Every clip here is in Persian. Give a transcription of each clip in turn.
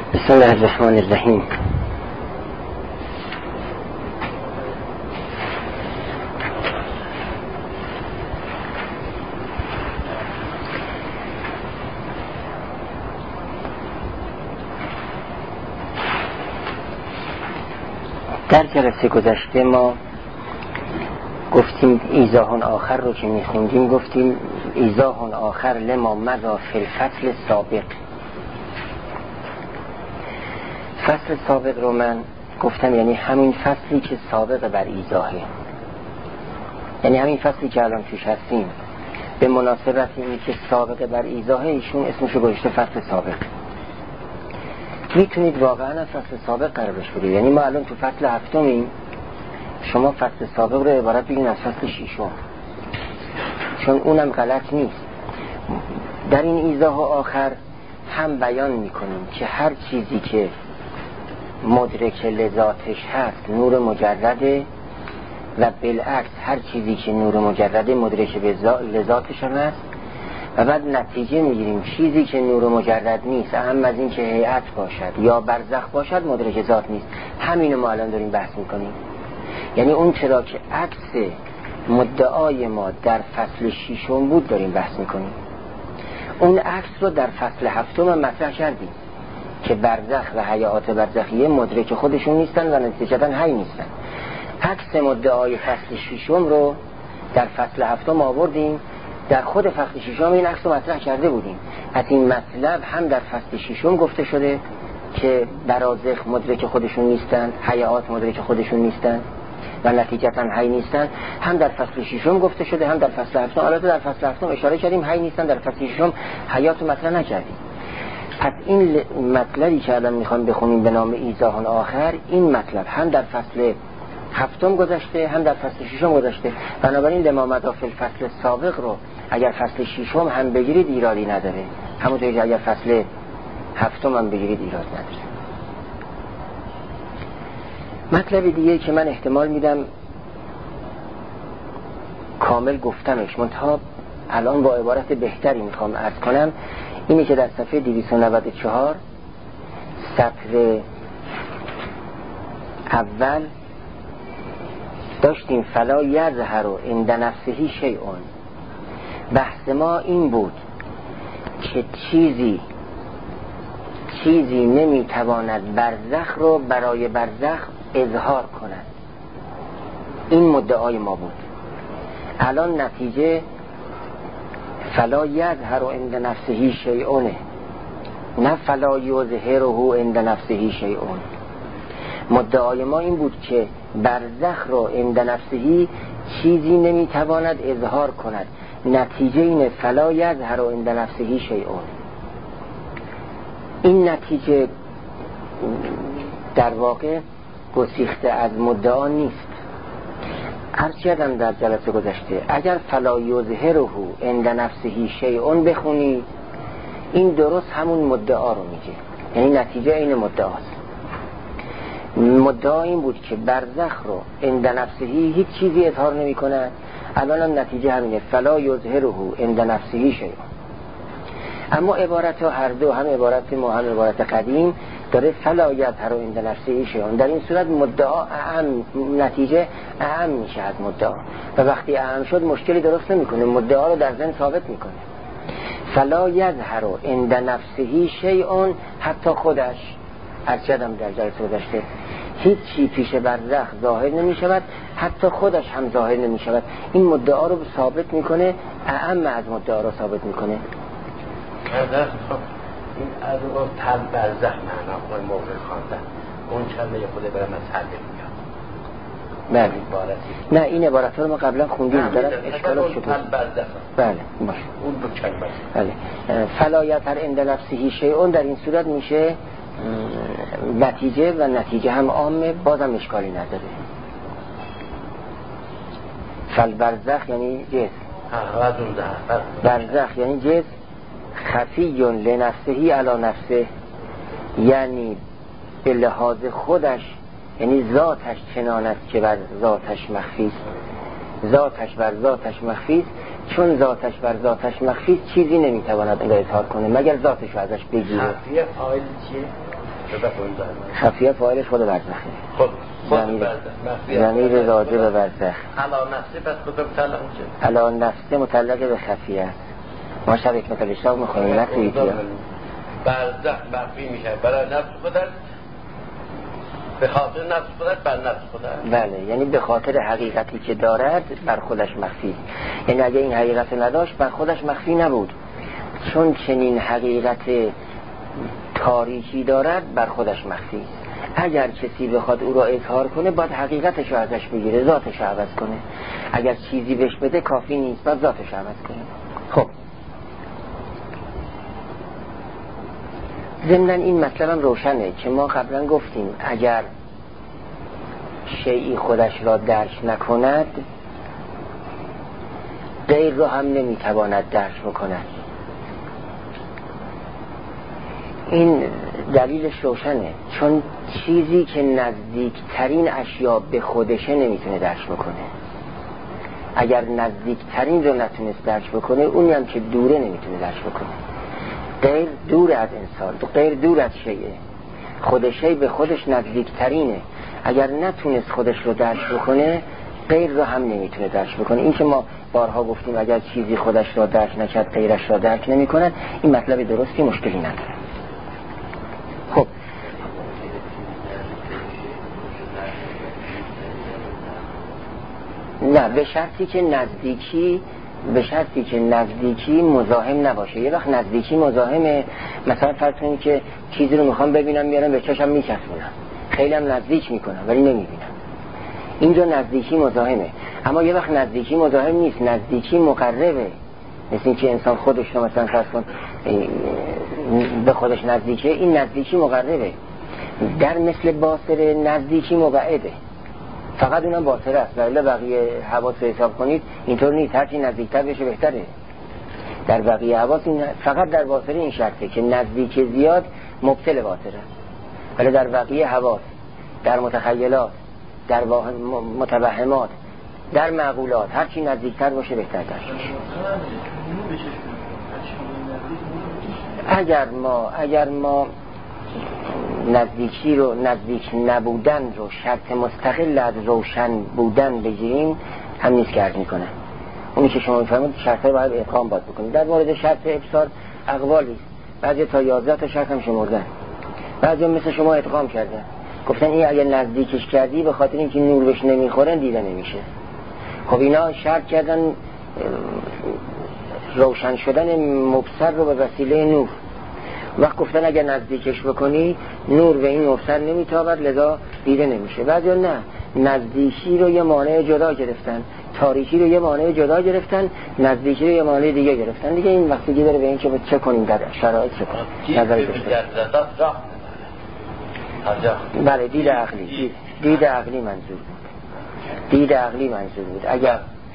بسم الله الرحمن الرحیم. در جلسه گذشته ما گفتیم ایضاح آخر رو که میخوندیم، گفتیم ایضاح آخر لما مضی فی الفصل السابق. فصل سابق رو من گفتم یعنی همین فصلی که سابق بر ایضاحه، یعنی همین فصلی که الان توش هستیم به مناسبت اینی که سابق بر ایضاحه، ایشون اسمشو گذاشته فصل سابق. میتونید واقعا فصل سابق قرارش بدید، یعنی ما الان تو فصل هفتمیم، شما فصل سابق رو عبارت بگین از فصل ششم، چون اونم غلط نیست. در این ایضاح آخر هم بیان میکنیم که هر چیزی که مدرک لذاتش هست نور مجرده و بالعکس هر چیزی که نور مجرده مدرک به لذاتش هم هست، و بعد نتیجه میگیریم چیزی که نور مجرد نیست، اهم از این که هیئت باشد یا برزخ باشد مدرک ذات نیست. همینو ما الان داریم بحث میکنیم. یعنی اون چرا که عکس مدعای ما در فصل ششم بود داریم بحث میکنیم. اون عکس رو در فصل هفتم مطرح کردیم که برزخ و حیات برزخیه مدرک خودشون نیستن و نتیجتاً حی نیستن. عکس مدعای فصل ششم رو در فصل هفتم آوردیم، در خود فصل ششم این عکس رو مطرح کرده بودیم. از این مطلب هم در فصل ششم گفته شده که برازخ مدرک خودشون نیستن، حیات مدرک خودشون نیستن و نتیجتاً حی نیستن، هم در فصل ششم گفته شده هم در فصل هفتم. البته در فصل هفتم اشاره کردیم حی نیستن، در فصل ششم حیات رو مطرح نکردیم. پس این مطلبی که الان میخوام بخونیم به نام ایضاح آخر، این مطلب هم در فصل هفتم گذشته هم در فصل ششم گذشته. بنابراین لما مضی فی الفصل سابق رو اگر فصل ششم هم بگیرید ایرادی نداره، همونطوری که اگر فصل هفتم هم بگیرید ایراد نداره. مطلب دیگه که من احتمال میدم کامل گفتمش، منتها الان با عبارت بهتری میخوام عرض کنم، اینه که در صفحه 294 سطر اول داشتیم فلا یظهر عند نفسه شیء. بحث ما این بود که چیزی نمیتواند برزخ رو برای برزخ اظهار کند. این مدعای ما بود. الان نتیجه فلا یظهر عند نفسه شیء، نه فلا یظهره عند نفسه شیء. مدعای ما این بود که برزخ رو عند نفسه چیزی نمیتواند اظهار کند. نتیجه اینه فلا یظهر عند نفسه شیء. این نتیجه در واقع گسیخته از مدعا نیست. عرض کردم در جلسه گذشته اگر فلا یظهره عند نفسه شیء بخونید، این درست همون مدعا رو میگه، یعنی نتیجه این مدعاست. مدعا این بود که برزخ رو عند نفسه هیچ چیزی اظهار نمی کند. الان هم نتیجه همینه فلا یظهره عند نفسه شیء. اما عبارت ها هر دو، هم عبارت ما هم عبارت قدیم، داره فلا یظهر عند نفسه شیء. در این صورت مدعا اهم، نتیجه اهم میشه از مدعا، و وقتی اهم شد مشکلی درست نمیکنه، مدعا رو در ذهن ثابت میکنه. فلا یظهر عند نفسه شیء، حتی خودش، ارشدم در جلسه گذشته، هیچی پیش برزخ ظاهر نمی شود، حتی خودش هم ظاهر نمی شود. این مدعا رو ثابت میکنه، اهم از مدعا رو ثابت میکنه. این از اون تل برزخ معنا خواهی موقع خواندن اون چنده خود برم از حل میاد. بله نه، این عبارت رو ما قبلا خوندیم، دارم اشکالات شد. تل برزخ بله باشه، اون دو کلمه. بله فلا یظهر عند نفسه شیء، در این صورت میشه نتیجه، و نتیجه هم عامه، بازم اشکالی نداره. فل برزخ یعنی جسم، برزخ یعنی جسم، خفی لنفسه علی نفسه، یعنی به لحاظ خودش، یعنی ذاتش چنان است که بر ذاتش مخفی است. ذاتش بر ذاتش مخفی است، چون ذاتش بر ذاتش مخفی است چیزی نمیتواند اظهار کنه مگر ذاتش رو ازش بگیره. خفیه فاعل چیه؟ خفیه فاعلش خود برزخه. خود برزخ ضمیر راجع به برزخ. علا نفسه پس کدوم متعلق میشه؟ علا نفسه متعلق به خفیه. ما شب حکمت الاشراق میخونیم نتویید یا برزخ مخفی میشه برای نفس خودت، به خاطر نفس خودت بر نفس خودت. بله، یعنی به خاطر حقیقتی که دارد بر خودش مخفی. یعنی اگه این حقیقت نداشت بر خودش مخفی نبود، چون چنین حقیقت تاریکی دارد بر خودش مخفی. اگر کسی بخواد او را اظهار کنه باید حقیقتش رو ازش بگیره، ذاتش رو عوض کنه. اگر چیزی بهش بده کافی نیست، باید ذاتش رو عوض کنه. خب ضمن این مطلب هم روشنه که ما قبلا گفتیم اگر شیئی خودش را درک نکند غیر را هم نمیتواند درک بکند. این دلیلش روشنه، چون چیزی که نزدیکترین اشیا به خودشه نمیتونه درک بکنه. اگر نزدیکترین رو نتونست درک بکنه، اونی هم که دوره نمیتونه درک بکنه. غیر دور از انسان، غیر دور از شیء، خود شیء به خودش نزدیکترینه. اگر نتونست خودش رو درک بکنه غیر رو هم نمیتونه درک بکنه. این که ما بارها گفتیم اگر چیزی خودش را درک نکرد غیرش را درک نمیکنه، این مطلب درستی مشکلی نداره. خب نه، به شرطی که نزدیکی مزاحم نباشه. یه وقت نزدیکی مزاحمه، مثلا فرض کنید که چیزی رو میخوام ببینم میارم به چشم میچسبونم، خیلی هم نزدیک میکنم ولی نمیبینم، اینجا نزدیکی مزاحمه. اما یه وقت نزدیکی مزاحم نیست، نزدیکی مقربه. مثل این که انسان خودش رو مثلا فرض کن به خودش نزدیکه، این نزدیکی مقربه. در مثل باصره نزدیکی مبعده، فقط اونم باصره است، ولی بقیه حواس رو حساب کنید اینطور نیست، هرچی نزدیکتر بشه بهتره. در بقیه حواس فقط در باصره این شرطه که نزدیک زیاد مبطل باصره، ولی در بقیه حواس، در متخیلات، در متوهمات، در معقولات هرچی نزدیکتر باشه بهتر باشه. اگر ما نزدیکی رو، نزدیک نبودن رو شرط مستقل از روشن بودن بگیریم، هم نیست که عرض میکنه. اونی که شما میفهمید شرطه باید اقام باید بکنید. در مورد شرط ابصار اقوالی، بعضی تا 11 تا شرط هم شمردن، بعضی هم مثل شما ادغام کردن، گفتن این اگر نزدیکش کردی به خاطر اینکه نور بهش نمیخورن دیده نمیشه. خب اینا شرط کردن روشن شدن مبصر رو به وسیله نور. وقت گفتن اگر نزدیکش بکنی نور به این مبصر نمیتابد لذا دیده نمیشه. بعضی نه، نزدیکی رو یه مانع جدا گرفتن، تاریکی رو یه مانع جدا گرفتن، نزدیکی رو یه مانع دیگه گرفتن. دیگه این وقتی داره به این که چه کنیم در شرایط چه کنیم نظری داشته. بله، دید عقلی منظور بود. دید عقلی منظور بود. اگر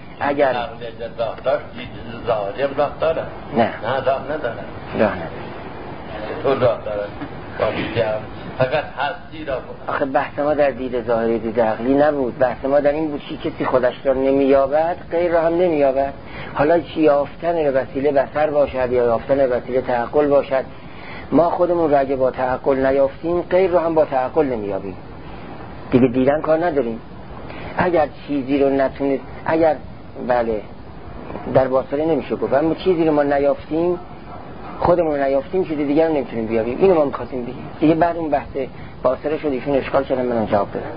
ظاهر راه داره؟ نه راه نداره. تو راه داره فقط هستی را بود. آخه بحث ما در دید ظاهری دید عقلی نبود، بحث ما در این بود که کسی خودش را نمیابد غیر را هم نمیابد. حالا چی یافتن به وسیله بصر باشد یا یافتن به وسیله تعقل باشد، ما خودمون را اگه با تعقل نیافتیم غیر را هم با تعقل نمیابیم، دیگه دیدن کار نداریم. اگر چیزی رو نتونید، اگر بله در باصره نمیشه گفت، اما چیزی رو ما نیافتیم، خودمون نیافتیم، چیز دیگر رو نمیتونیم بیابیم. اینو ما می‌خواستیم بگیم. دیگه بعد اون بحث باصره شد، ایشون اشکال کردن، من جواب دادم.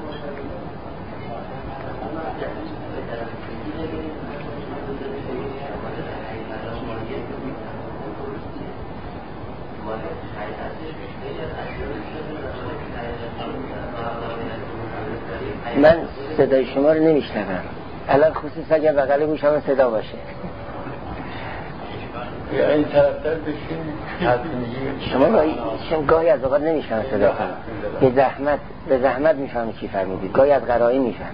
من صدای شما رو نمیشنوم، الان خصوصا اگر بغل گوشم صدا باشه. یا این طرفتر بشین. شما گاهی از اوقات نمیشنم صدا کنم، به زحمت میفهمی چی فرمودید، گاهی از قرائن میفهمم.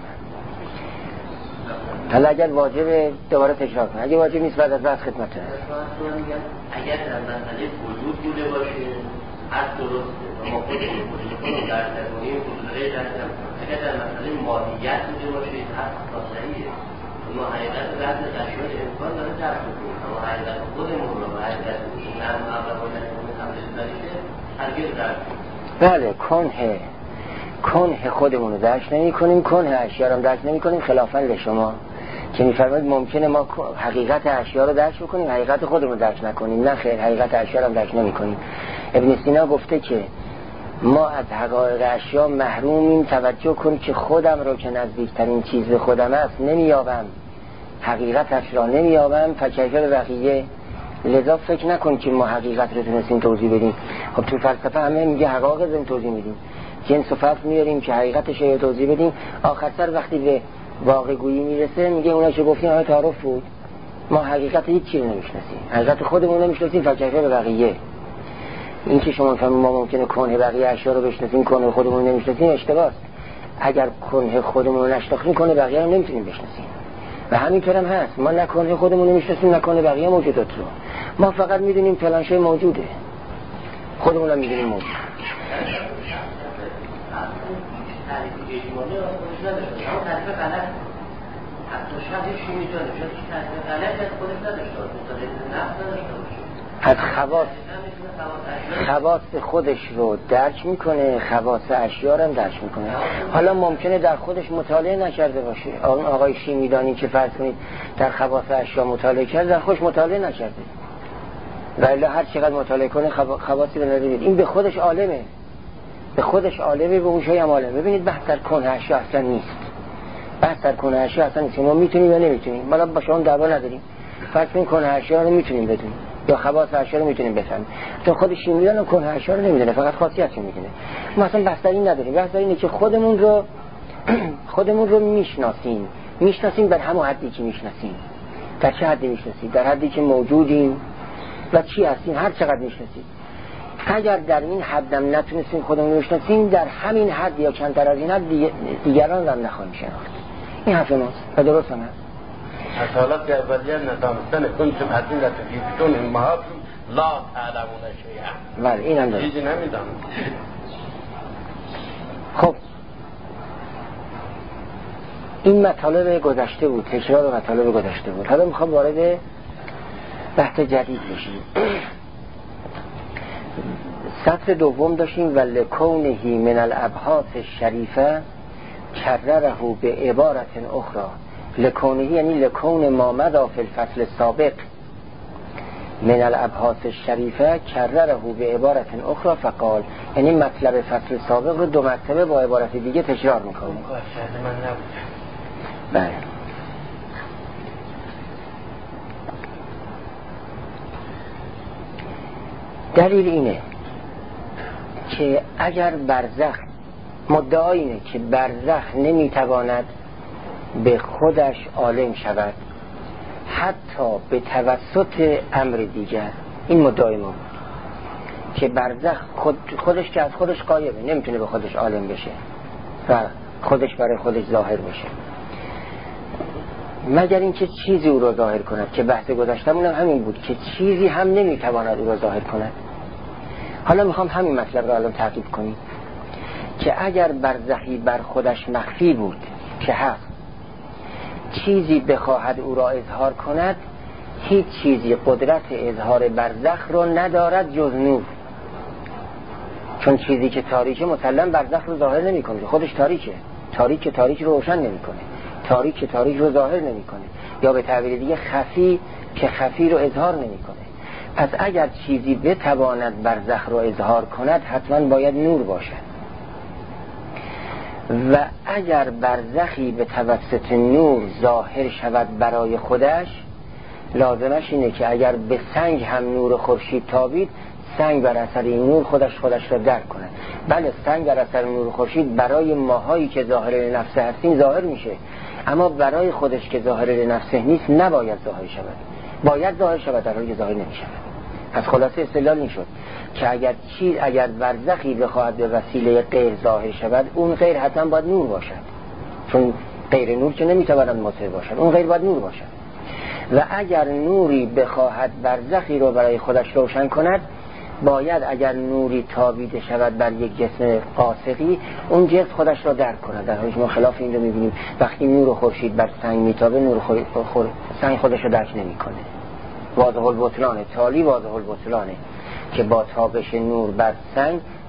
حالا اگر واجبه دوباره تکرار کنم، اگه واجب نیست بعد از بعد خدمتتون. اگر در مسئله وجود بوده باشه از درسته ما خودمون در تقویم وجود غیر هستم، اگر در مسئله ماهیت بوده باشه از صحیحه. ما حقیقت بعد از اشیاء امکان داره درک کنیم، اما حقیقت خودمون رو حقیقت این هم اول باید حمل داشته هرگز درک. بله کنه خودمون رو درک نمی کنیم، کنه اشیا رو درک نمی کنیم، خلافاً لشما که میفرمایید ممکنه ما حقیقت اشیا رو درک بکنیم، حقیقت خودمون رو درک نکنیم. نه خیر، حقیقت اشیا رو درک نمی کنیم. ابن سینا گفته که ما از حقایق اشیا محرومیم، توجه کنید که خودم رو که نزدیکترین چیز به خودم است نمییابم، حقیقتش را نمییابم، فکیف به بقیه. لذا فکر نکنید که ما حقیقت رو تونستیم توضیح بدیم. خب تو فلسفه همه میگه حقایق رو توضیح میدیم، جنس و فصل میاریم که حقیقتش رو توضیح بدیم، آخر سر وقتی به واقع گویی میرسه میگه اونا چه گفتیم همه تعارف بود، ما حقیقت هیچ چیزی نمیشناسیم، حقیقت خودمون نمیشناسیم، فکیف به بقیه. این که شما فهمید ما ممکنه کنه بقیه اشیا رو بشناسیم، کنه خودمون نمیشناسیم، اشتباهه. اگر کنه خودمون رو نشناختیم، کنه بقیه رو نمیتونیم بشناسیم. و همینطور هم هست، ما نه کنه خودمون نمیشناسیم نه کنه بقیه موجودات رو. ما فقط میدونیم فلان شی موجوده، خودمون هم میدونیم موجود. از خواص خودش رو درک میکنه، خواص اشیا رو هم درک میکنه. حالا ممکنه در خودش مطالعه نکرده باشه. اون آقای شیمیدانی که فرض کنید در خواص اشیا مطالعه کرد، در خودش مطالعه نکرده، ولی هر چقدر مطالعه کنه خواصی رو ندارید. این به خودش عالمه، به اون شای هم عالمه. ببینید بحث در کنه اشیا اصلا نیست، بحث در کنه اشیا اصلا نیست. ما میتونیم یا نمیتونیم، حالا با شما دعوا نداریم. فرض کنید کنه اشیا رو میتونیم بدونیم یا خواص اشیا رو میتونیم بفهمیم. تو خود شیمیدان کنه اشیا رو نمیدونه، فقط خاصیتش میدونه. ما اصلا بحث در این نداریم. بحث در اینه که خودمون رو میشناسیم در همون حدی که میشناسیم. در چه حدی میشناسیم؟ در حدی که موجودیم و چی هستیم، هر چقدر میشناسیم. اگر در این حدم نتونستیم خودمون رو بشناسیم، در همین حد یا کمتر از این حد دیگران هم نخواهیم شناخت. این حرف ماست و درست هم هست. از حالت اولیه ندانستن کنتم از این لطفیتون امهاتون لا تعلمون شیئا. بله این هم درست. چیزی نمیدانم. خب این مطالب گذشته بود، تکرار مطالب گذشته بود. حالا میخوام وارد بحث جدید بشیم. سطر دوم داشتیم و لکونهی من الابحاث الشریفه کرره به عبارت اخرى. لکونهی یعنی لکون ما مضى فی الفصل السابق من الابحاث الشریفه کرره به عبارت اخرى فقال، یعنی مطلب فصل سابق رو دو مرتبه با عبارت دیگه تکرار میکنه. بله. دلیل اینه که اگر برزخ، مدعا اینه که برزخ نمیتواند به خودش عالم شود حتی به توسط امر دیگر. این مدعای ما بود که برزخ خودش که از خودش غایبه، نمیتونه به خودش عالم بشه و خودش برای خودش ظاهر بشه، مگر اینکه چیزی او را ظاهر کند، که بحث گذشتمون هم همین بود که چیزی هم نمیتواند او را ظاهر کند. حالا میخوام همین مطلب را الان تعقیب کنیم که اگر برزخی بر خودش مخفی بود که هست، چیزی بخواهد او را اظهار کند، هیچ چیزی قدرت اظهار برزخ را ندارد جز نور. چون چیزی که تاریکه مسلم برزخ رو ظاهر نمی کنه، خودش تاریکه، تاریک رو روشن نمی کنه، تاریک رو ظاهر نمی کنه، یا به تعبیر دیگه خفی که خفی رو اظهار نمی کنه. پس اگر چیزی بتواند برزخ رو اظهار کند، حتما باید نور باشد. و اگر برزخی به توسط نور ظاهر شود برای خودش، لازمش اینه که اگر به سنگ هم نور خورشید تابید، سنگ بر اثر این نور خودش را درک کنه. بله سنگ بر اثر نور خورشید برای ماهایی که ظاهر لنفسه هستیم ظاهر میشه، اما برای خودش که ظاهر لنفسه نیست نباید ظاهر شود، باید ظاهر شود، در حالی که ظاهر نمیشه. از خلاصه استدلال این شد که اگر برزخی بخواهد به وسیله غیر ظاهر شود، اون غیر حتما باید نور باشد، چون غیر نور که نمیتواند مطلع باشد، اون غیر باید نور باشد. و اگر نوری بخواهد برزخی رو برای خودش روشن کند، باید اگر نوری تابیده شود بر یک جسم قاصقی، اون جسم خودش را درک کند. در حالی که ما خلاف این رو میبینیم، وقتی نور خورشید بر سنگ میتابه، سنگ خودش را درک نمیکنه. واضح البطلانه، تالی واضح البطلانه که با تابش نور بر سنگ،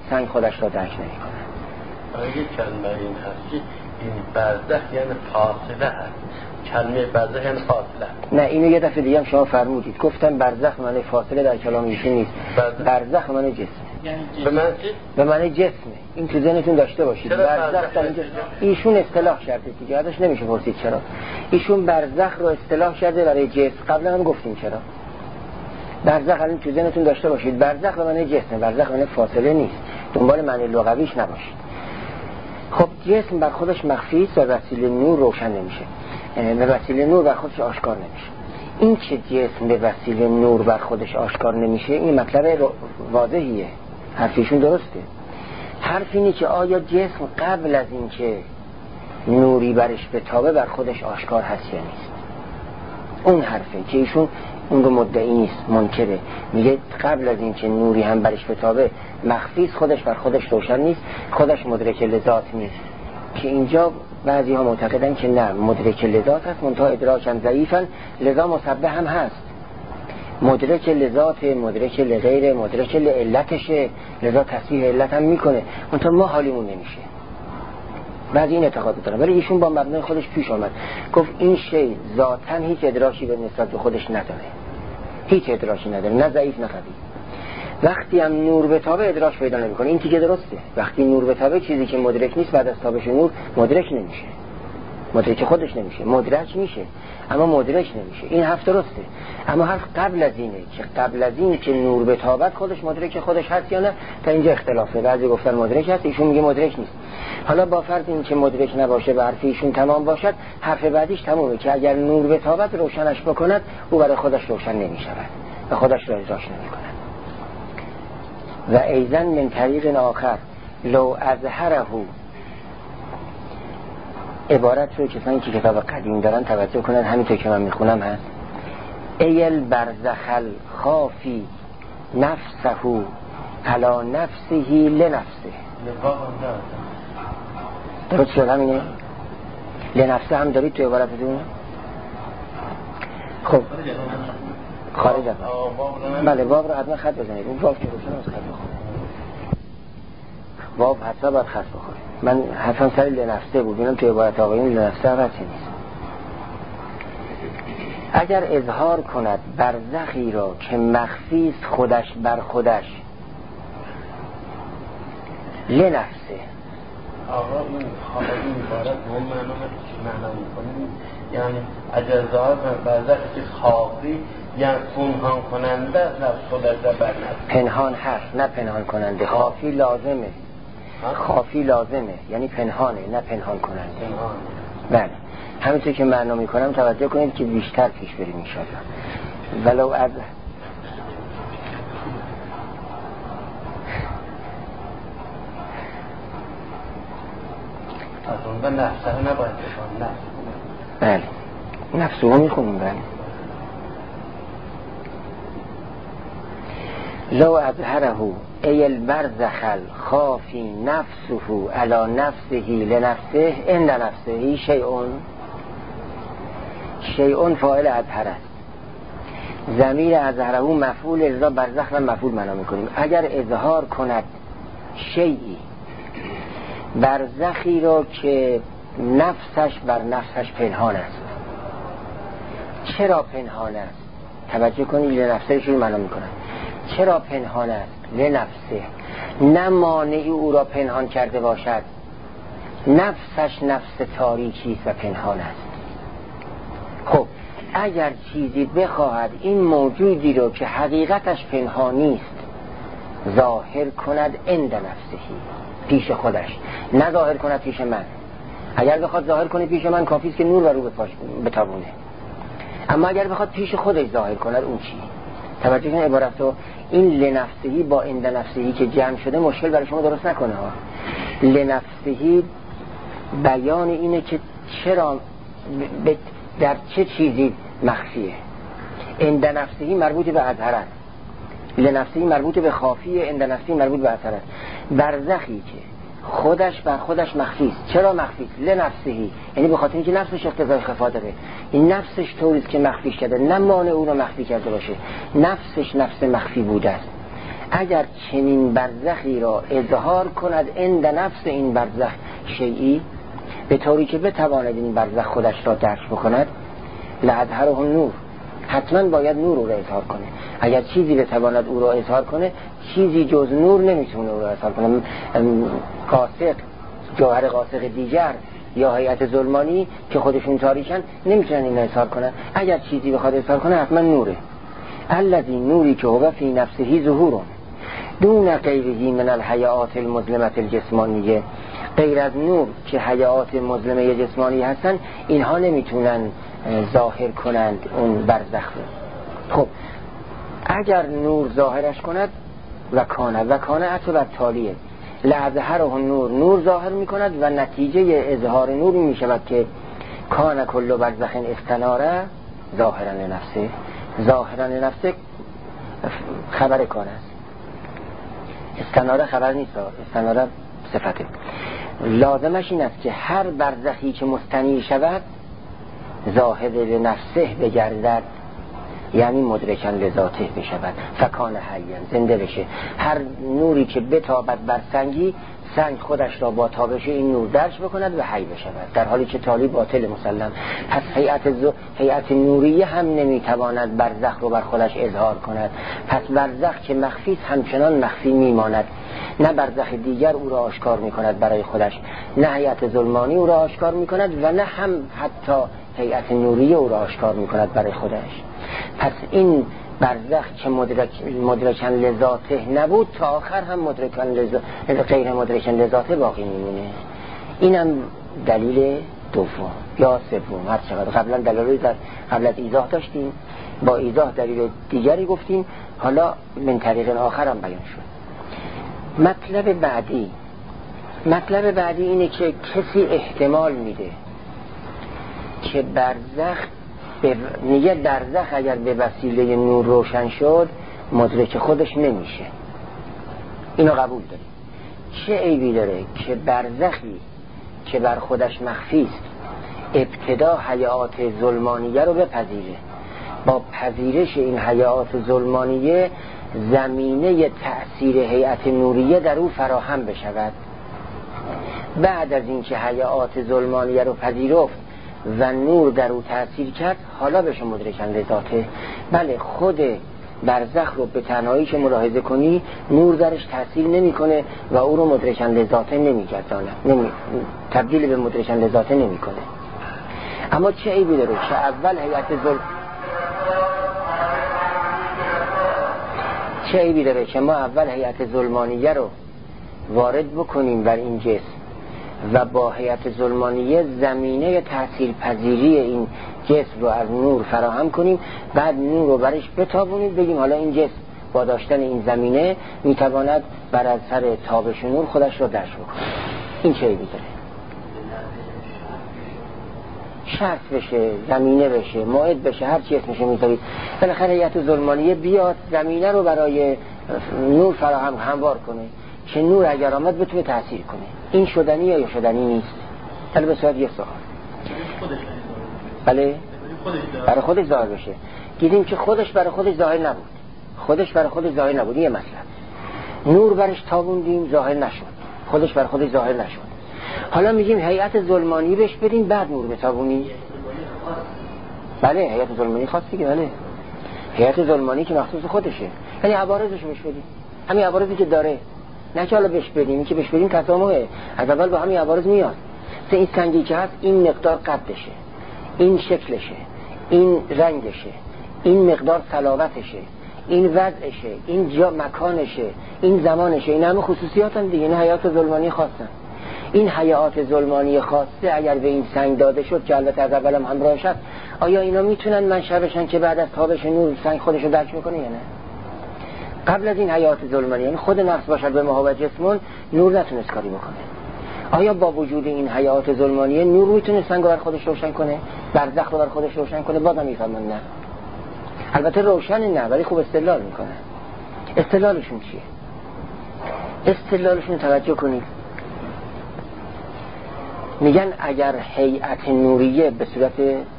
سنگ خودش را درک نمی‌کند. اگه کلمه این هست که این برزخ یعنی فاصله هست، کلمه برزخ یعنی فاصله. نه اینو یه دفعه دیگه هم شما فرمودید، گفتم برزخ معنی فاصله در کلام ایشون نیست، برزخ معنی جسم. به معنی چی؟ به معنی جسمه. این تو ذهنتون داشته باشید. برزخ در اینجا ایشون اصطلاح کرده دیگه، ازش نمیشه پرسید چرا. ایشون برزخ رو اصطلاح کرده برای جسم. قبلا هم گفتیم چرا. برزخ الان تو ذهنتون داشته باشید، برزخ به معنی جسم، برزخ به معنی فاصله نیست. دنبال معنی لغویش نباشید. خب جسم بر خودش مخفی است و وسیله نور روشن نمیشه. به وسیله نور بر خودش آشکار نمیشه. این که جسم به وسیله نور بر خودش آشکار نمیشه، این مطلب واضحیه. حرفیشون درسته. حرف اینه که آیا جسم قبل از این که نوری برش بتابه بر خودش آشکار هست یا نیست. اون حرفه که ایشون اون رو مدعی نیست، منکره. میگه قبل از این که نوری هم برش بتابه مخفی خودش بر خودش روشن نیست، خودش مدرک لذات نیست. که اینجا بعضی ها معتقدن که نه، مدرک لذات هست، منتها ادراکن ضعیفن، لذا مسبح هم هست. مدرک لذات، مدرک لغیر، مدرک لعلتشه، لذا تصحیح علت هم میکنه، منتها ما حالیمون نمیشه. بعضی این اعتقاد دارن، ولی ایشون با مبنای خودش پیش آمد، گفت این شی ذاتاً هیچ ادراکی به نسبت به خودش نداره، هیچ ادراکی نداره، نه ضعیف نه قوی. وقتی هم نور به تابه ادراک پیدا نمیکنه. این دیگه درسته. وقتی نور به تابه چیزی که مدرک نیست بعد از تابش نور مدرک نمیشه، مدرک خودش نمیشه، مدرک میشه اما مدرک نمیشه. این حرف درسته. اما حرف قبل از اینه که قبل از این که نور به تابت خودش مدرک خودش هست یا نه، تا اینجا اختلافه. بعضی گفتن مدرک هست، ایشون میگه مدرک نیست. حالا با فرض این که مدرک نباشه و حرف ایشون تمام باشد، حرف بعدیش تمامه که اگر نور به تابت روشنش بکند او برای خودش روشن نمیشود و خودش را ادراک نمیکند. و ایضا من طریق آخر لو اظهره، عبارت رو کسانی که کتاب قدیم دارن توجه کنن، همینطور که من میخونم هست: ایل برزخل خافی نفسه علی نفسه لنفسه. درست شد همینه؟ لنفسه هم دارید تو عبارتتون؟ خب خارج از بله، باب رو حتما خط بزنید. اون باب که روشن از خط بخوره، باب حتما باید خط بخوره. من حرفم سر لنفسه بود، اینم تو عبارت آقایون لنفسه هم نیست. اگر اظهار کند برزخی را که مخفیست خودش بر خودش لنفسه. آقا این عبارت هم معنا میکنیم، یعنی اگر ظاهر برزخی که خافی یعنی پنهان کننده است، نفس خودش را بر نفس. پنهان هست نه پنهان کننده. خافی لازمه، خافی لازمه یعنی پنهانه نه پنهان کننده. بله همینطور که معنا میکنم توجه کنید که بیشتر پیش بریم انشاءالله. ولو از اون به نفسه نباید بخوان. بله نفسه رو میخونیم. بله لو اظهره ای البرزخل خافی نفسه علی نفسه لنفسه عند نفسه شیئون فاعل اظهر است. ضمیر اظهره مفعول، اذا برزخ را مفعول معنا میکنیم. اگر اظهار کند شیئی، برزخی را که نفسش بر نفسش پنهان است. چرا پنهان است؟ توجه کنید، لنفسه شروع معنا میکنن. چرا پنهان است؟ لنفسه، نه مانعی او را پنهان کرده باشد، نفسش نفس تاریکی و پنهان است. خب اگر چیزی بخواهد این موجودی را که حقیقتش پنهانی است ظاهر کند عند نفسه، پیش خودش، نه ظاهر کند پیش من. اگر بخواد ظاهر کنه پیش من کافی است که نور رو بتابونه. اما اگر بخواد پیش خودش ظاهر کند اون چی؟ توجه کن عبارت رو، این لنفسهی با عند نفسهی که جمع شده مشکل برای شما درست نکنه ها. لنفسهی بیان اینه که چرا در چه چیزی مخفیه. عند نفسهی مربوط به اظهر، لنفسهی مربوط به خافیه، عند نفسهی مربوط به اظهر. برزخی که خودش بر خودش مخفی است. چرا مخفی است؟ لنفسهی، یعنی به خاطر اینکه نفسش اقتضای خفا داره. این نفسش طوری است که مخفی شده، نه مانع او رو مخفی کرده باشه، نفسش نفس مخفی بوده است. اگر چنین برزخی را اظهار کند عند نفس این برزخ شیئی، به طوری که بتواند این برزخ خودش را درک بکند، لأظهره النور، حتما باید نور او را اظهار کنه. اگر چیزی بتواند او را اظهار کنه، چیزی جز نور نمیتونه او را اظهار کنه. قاسق، جوهر قاسق دیگر یا هیئت ظلمانی که خودشون تاریکن نمیتونن این اظهار کنن. اگر چیزی بخواد اظهار کنه حتما نوره. الذی، نوری که هو فی نفسه ظهور دون غیره من الحیات المظلمه الجسمانیه، غیر از نور که حیات مظلمه جسمانی هستن اینها نمیتونن ظاهر کنند اون برزخ رو. خب اگر نور ظاهرش کند و کانه عطف بر تالیه، لأظهره النور، نور ظاهر میکند و نتیجه اظهار نور میشود که کان کل برزخ استناره ظاهرا لنفسه. ظاهرا لنفسه خبر کان است، استناره خبر نیست، استناره صفته. لازمش این است که هر برزخی که مستنیر شود ظاهر لنفسه بگردد، یعنی مدرکن لذاته بشود، فکان حیاً، زنده بشه. هر نوری که بتابد بر سنگی، سنگ خودش را با تابش این نور درش بکند و حی بشود، در حالی که تالی باطل مسلم. پس هیئت نوریه هم نمیتواند برزخ رو بر خودش اظهار کند. پس برزخ که مخفی همچنان مخفی میماند، نه برزخ دیگر او را آشکار میکند برای خودش، نه هیئت ظلمانی او را آشکار میکند و نه هم حتی هیئت نوریه او را آشکار میکند برای خودش. پس این برزخ که مدرکن لذاته نبود، تا آخر هم غیر مدرکن لذاته باقی میمونه. اینم دلیل دوم یا سوم، هر چقدر. قبلا دلایل قبل از ایضاح داشتیم، با ایضاح دلیل دیگری گفتیم، حالا من طریق آخر هم بیان شد. مطلب بعدی اینه که کسی احتمال میده که برزخ میگه برزخ اگر به وسیله نور روشن شد مدرک خودش نمیشه. اینو قبول داریم. چه عیبی داره که برزخی که بر خودش مخفی است ابتدا حیات ظلمانیه رو بپذیره، با پذیرش این حیات ظلمانیه زمینه تأثیر هیئت نوریه در او فراهم بشود. بعد از اینکه حیات ظلمانیه رو پذیرفت و نور در او تأثیر کرد، حالا بشه مدرکن لذاته. بله، خود برزخ رو به تنهایی که ملاحظه کنی نور درش تأثیر نمیکنه و او رو مدرکن لذاته نمیگردانه، تبدیل به مدرکن لذاته نمیکنه. اما چه عیبی داره که اول ما اول هیئت ظلمانیه رو وارد بکنیم بر این جسم و با هیئت ظلمانیه زمینه تأثیر پذیری این جسم رو از نور فراهم کنیم، بعد نور رو برش بتابونیم، بگیم حالا این جسم با داشتن این زمینه میتواند بر اثر تابش نور خودش رو درش بکنه. این چه عیبی داره؟ شرط بشه، زمینه بشه، موعد بشه، هر چی اسمشه میذارید، بالاخره هیئت ظلمانیه بیاد زمینه رو برای نور فراهم هموار کنه که نور اگر آمد بتونه تأثیر کنه. این شدنی یا شدنی نیست؟ حالا به صورت یه سوال. بله؟ برای خودش ظاهر بشه. دیدیم که خودش برای خودش ظاهر نبود. یه مطلب. نور برش تابوندیم ظاهر نشد. خودش برای خودش ظاهر نشد. حالا میگیم هیئت ظلمانی بهش بدیم بعد نور بتابونیم. بله، هیئت ظلمانی خاص دیگه. بله، هیئت ظلمانی که مخصوص خودشه، یعنی عوارضش بهش بدیم، همین عوارضی که داره، نه که حالا بهش بدیم، که بهش بدیم تسامحه، از اول با همین عوارض میاد. این سنگی که هست این مقدار قدشه، این شکلشه، این رنگشه، این مقدار صلابتشه، این وضعشه، این جا مکانشه، این زمانشه، این همه خصوصیات هم دیگه. این حیات ظلمانی خاصن. این حیات ظلمانی خاصه اگر به این سنگ داده شد که البته از اول هم همراه شد، آیا اینا میتونن منشأ بشن که بعد از تابش نور سنگ خودش رو درک میکنه یا نه؟ قبل از این حیات ظلمانی، یعنی خود نفس باشد به ما و جسمون، نور نتونست کاری بکنه. آیا با وجود این حیات ظلمانی نور میتونه سنگ رو بر خودش روشن کنه، برزخ رو بر خودش روشن کنه؟ بازم میفهمن نه. البته روشن نه، ولی خوب استدلال میکنه. استدلالشون چیه؟ استدلالشون توجه کنید. میگن اگر هیئت نوریه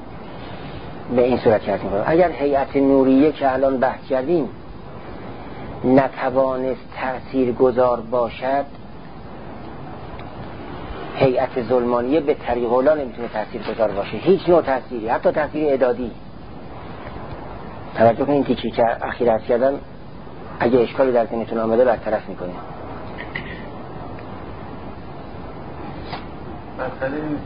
به این صورت هست، اگر هیئت نوریه که الان بحث کردیم نتوانست تأثیر گذار باشد، هیئت ظلمانیه به طریق اولا نمیتونه تأثیر گذار باشه، هیچ نوع تأثیری، حتی تأثیر اعدادی. توجه کنید تیکی که اخیر عرض کردم اگه اشکالی در ذهنتون آمده برطرف میکنه. مسئله نیست.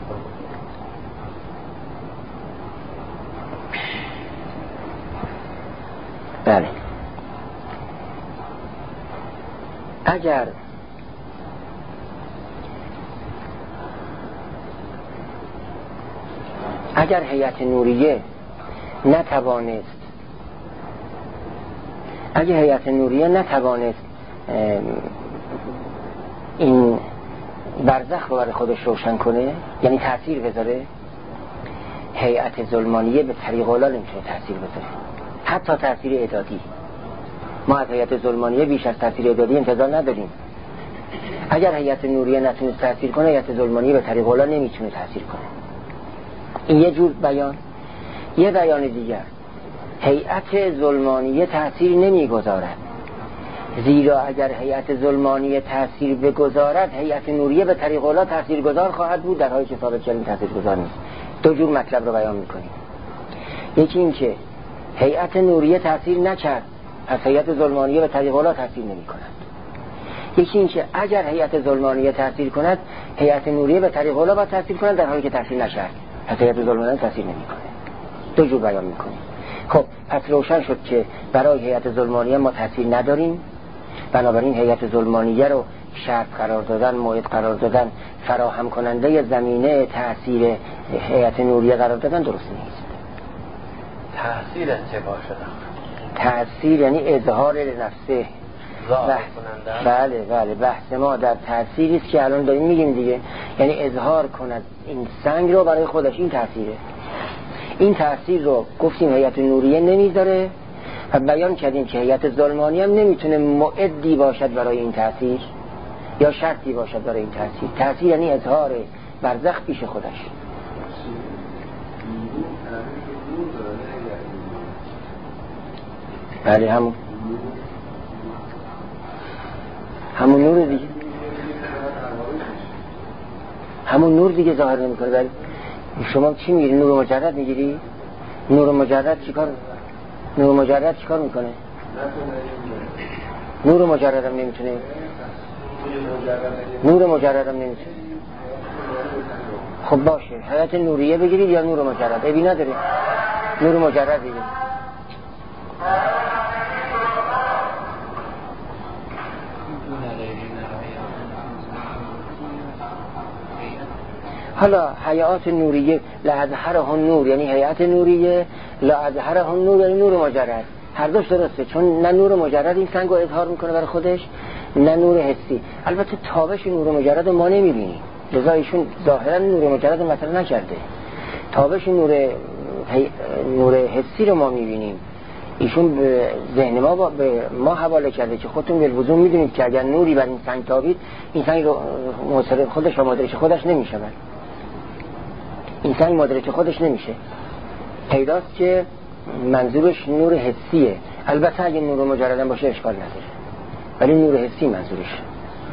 بله، اگر هیئت نوریه نتوانست این برزخ رو برای خودش روشن کنه، یعنی تأثیر بذاره، هیئت ظلمانیه به طریق اولا نمیتونه تأثیر بذاره، حتی تأثیر اعدادی. ما از هیئت ظلمانیه بیش از تأثیر اعدادی انتظار نداریم. اگر هیئت نوریه نتونه تأثیر کنه، هیئت ظلمانیه به طریق اولا نمیتونه تأثیر کنه. این یه جور بیان. یه بیان دیگر، هیئت ظلمانیه تأثیر نمیگذارد، زیرا اگر هیئت ظلمانیه تأثیر بگذارد، هیئت نوریه به طریق اولا تأثیر گذار خواهد بود، در حالی که ثابت کردیم تأثیر گذار نیست. دو جور مطلب رو بیان میکنیم. یکی این که هیئت نوریه تأثیر نکرد، پس هیئت ظلمانیه به طریق اولا تأثیر نمی کند. یکی این که اگر هیئت ظلمانیه تأثیر کند، هیئت نوریه به طریق اولا باید تأثیر کند، در حالی که تأثیر نکرد، پس هیئت ظلمانیه تأثیر نمی کنه. دو جور بیان میکنیم. خب پس روشن شد که برای هیئت ظلمانیه ما تأثیر نداریم، بنابراین هیئت ظلمانیه رو شرط قرار دادن، موعد قرار دادن، فراهم کننده زمینه تأثیر هیئت نوریه قرار دادن درست نیست. تأثیر چه باشه؟ تأثیر یعنی اظهار نفسه. بله بحث ما در تأثیری است که الان داریم میگیم دیگه، یعنی اظهار کند این سنگ رو برای خودش. این تأثیره. این تأثیر رو گفتیم هیئت نوریه نمیذاره و بیان کردیم که هیئت ظلمانیه هم نمیتونه موعدی باشد برای این تأثیر یا شرطی باشد برای این تأثیر. تأثیر یعنی اظهار برزخ پیش خودش. بله همون نور دیگه، همون نور دیگه ظاهر نمیکنه. ولی شما چی میگیری؟ نور مجرد میگیری؟ نور مجرد چیکار میکنه؟ نور مجرد هم نمیتونه. خب باشه، هیئت نوریه بگیرید یا نور مجرد، ابی نداره. نور مجرد بگیرید. حالا هیئات نوریه لازهره نور یعنی هیئت نوریه، لازهره نور یعنی نور مجرد. هر دوش درسته، چون نه نور مجرد این سنگ رو اظهار میکنه برای خودش، نه نور حسی. البته تابش نور مجرد ما نمیبینیم، لذا ایشون ظاهرا نور مجرد مثلا نکرده. تابش نور حسی رو ما میبینیم. ایشون به ذهن ما به ما حواله کرده که خودتون بالوضوح میدونید که اگر نوری بر این سنگ تابید، این سنگ رو خودش و مدرک خودش نمیشه. این سنگ مدرک خودش نمیشه. پیداست که منظورش نور حسیه. البته اگه نور مجردن باشه اشکال نداره، ولی نور حسی منظورش.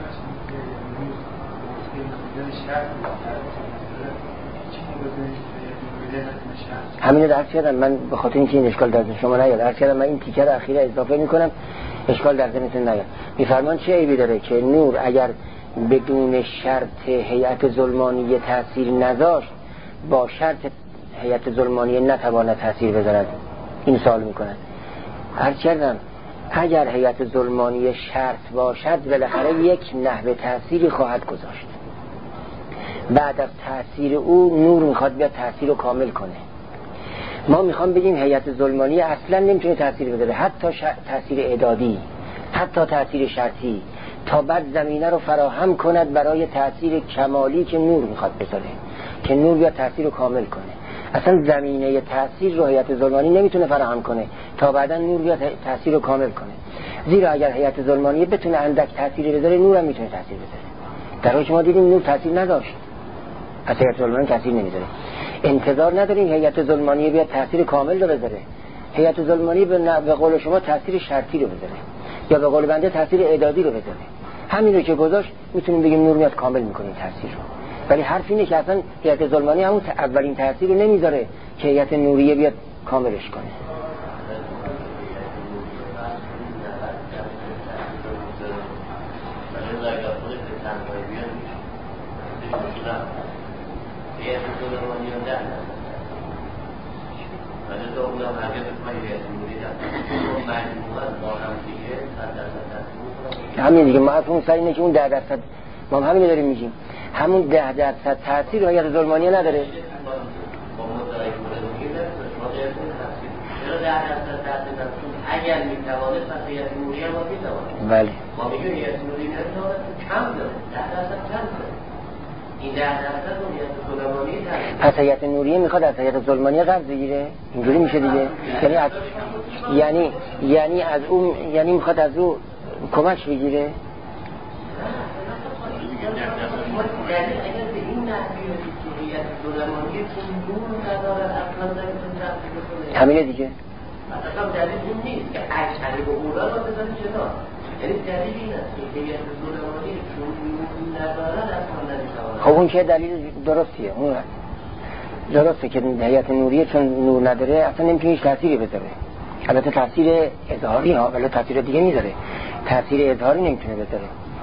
همینه درست کردم من، به خاطر اینکه این اشکال در شما نیاد درست کردم من این تیکه رو اخیره اضافه میکنم، اشکال در ذهنتون نیاد. میفرمان چه عیبی داره که نور اگر بدون شرط هیئت ظلمانیه تأثیر نذاشت، با شرط هیئت ظلمانیه نتواند تأثیر بذارد؟ این سوال میکنن. عرض کردم اگر هیئت ظلمانیه شرط باشد، بالاخره یک نحوه تأثیری خواهد گذاشت. بعد از تأثیر او نور میخواد بیاد تأثیر رو کامل کنه. ما میخوام بگیم هیئت ظلمانیه اصلا نمیتونه تأثیر بذاره، حتی تأثیر اعدادی، حتی تأثیر شرطی، تا بعد زمینه رو فراهم کند برای تأثیر کمالی که نور میخواد بذاره، که نور بیاد تأثیر رو کامل کنه. اصلا زمینه تأثیر رو هیئت ظلمانی نمیتونه فراهم کنه تا بعدا نور بیاد تأثیر رو کامل کنه. زیرا اگر هیئت ظلمانیه بتونه اندک تأثیری بذاره، نور هم میتونه تأثیر بذاره. در حالی که ما دیدیم نور تأثیر نداشت، از هیئت ظلمانی تأثیر نمیذاره. انتظار نداریم هیئت ظلمانی بیاد تأثیر کامل رو بذاره. هیئت ظلمانی به قول شما تأثیر شرطی رو بذاره. یا به قول بنده تاثیر اعدادی رو بذاره. همین رو که گذاشت میتونیم بگیم نور میاد کامل میکنه تاثیر رو. ولی حرف اینه که اصلا هیئت ظلمانی همون اولین تاثیر رو نمیذاره که هیئت نوریه بیاد کاملش کنه. همین دیگه ما اون سر اینه که اون 10% ما همین داریم میگیم، همون 10% تاثیر هیئت ظلمانی نداره. اگر میتوانه پس هیئت نوریه ما میتوانه. بله ما میگیم هیئت نوریه نمیتوانه کم داره 10% کم داره. این 10% رو هیئت ظلمانی داره. پس هیئت نوریه میخواد از هیئت ظلمانی قرض بگیره؟ اینجوری میشه دیگه. یعنی از اون یعنی میخواد از اون کمک بگیره. یعنی اگر به این نحوی که هیئت ظلمانی چون نور نداره اصلا نمیتونه تحصیل کنه. همینه دیگه. مثلا دلیل این نیست که اکثری به اولا رو بزنی کنار. یعنی دلیل این است که هیئت ظلمانی چون نور نداره اصلا نمیتونه. خب اون که دلیل درستیه، اون درسته که هیئت نوریه چون نور نداره اصلا نمیتونه هیچ تأثیری بذاره. البته تأثیر اظهاری ها، ولی تأثیر دیگه میذاره، تأثیر اظهاری نمیتونه بذاره.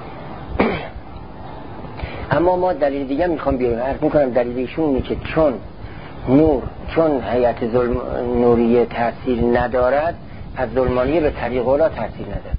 اما ما دلیل دیگه میخوام بیارم. عرض میکنم دلیل ایشون اینه که چون هیئت نوریه تأثیر ندارد، از ظلمانیه به طریق اولا تأثیر ندارد.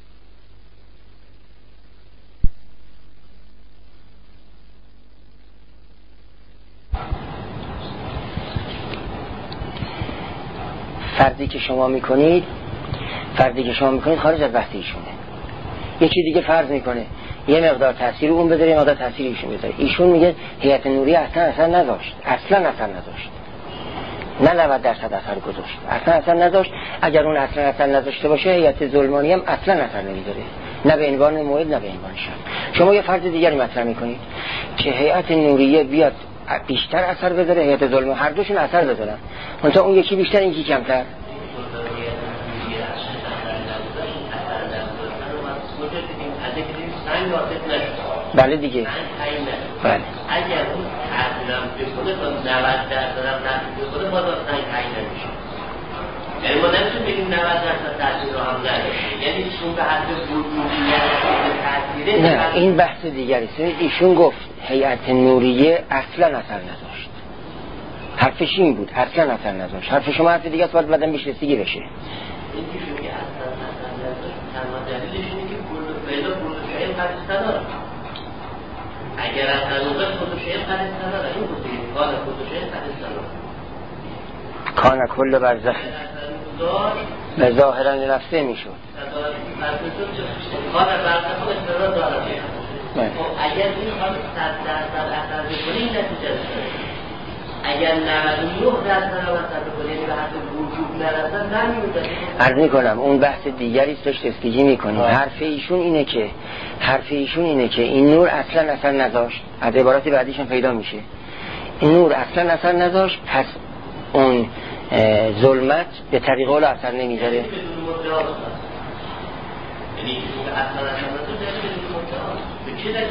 فرضی که شما میکنید خارج از بحث ایشونه. یکی دیگه فرض میکنه یه مقدار تاثیر اون بذاره، یه مقدار تاثیر ایشون بذاره. ایشون میگه هیئت نوریه اصلا نذاشت، نه 90% اثر گذاشت، اصلا نذاشت. اگر اون اصلا نذاشته باشه هیئت ظلمانی هم اصلا اثر نمیذاره، نه به عنوان موعد نه به عنوان شرط. شما یه فرض دیگری مطرح میکنید که هیئت نوریه بیاد بیشتر اثر بذاره، هیئت ظلمانی هر دوشون اثر بذارن، منتها اون یکی بیشتر این یکی کمتر. بله دیگه. بله. اگر اون تحصیلم بکنه تا 90% هم تحصیل بکنه باز سنگ تعیین نمیشه. یعنی ما نمیشون بگیم 90% تحصیل رو هم نداره. یعنی چون به حد وجودیت تحصیله. نه این بحث دیگری است. ایشون گفت هیئت نوریه اصلا اثر نداشت. حرفش این بود، اصلا اثر نداشت. حرف شما حرف دیگه است، باید بعداً بهش رسیدگی بشه. این که شما که اصلا نداشت تنها دلیلش اینه که پیدا پروژه پاکستان داره. اگر از هنوزه پروژه پاکستان داره این بود این کار پروژه پاکستان داره. کان کل برزخ به ظاهرا نفسه میشد. کار برزخ استرار داره. اگر این کار 100% اثر بکنه این نتیجه داره. اگر 99% اثر بکنه یعنی به حد وجود نرسد نمیوده. عرض میکنم اون بحث دیگری است داشت استیجی میکنیم. حرف ایشون اینه که این نور اصلا اثر نذاشت. از عبارات بعدیشون پیدا میشه این نور اصلا اثر نذاشت، پس اون ظلمت به طریق اول اثر نمیذاره. یعنی اصلا به چه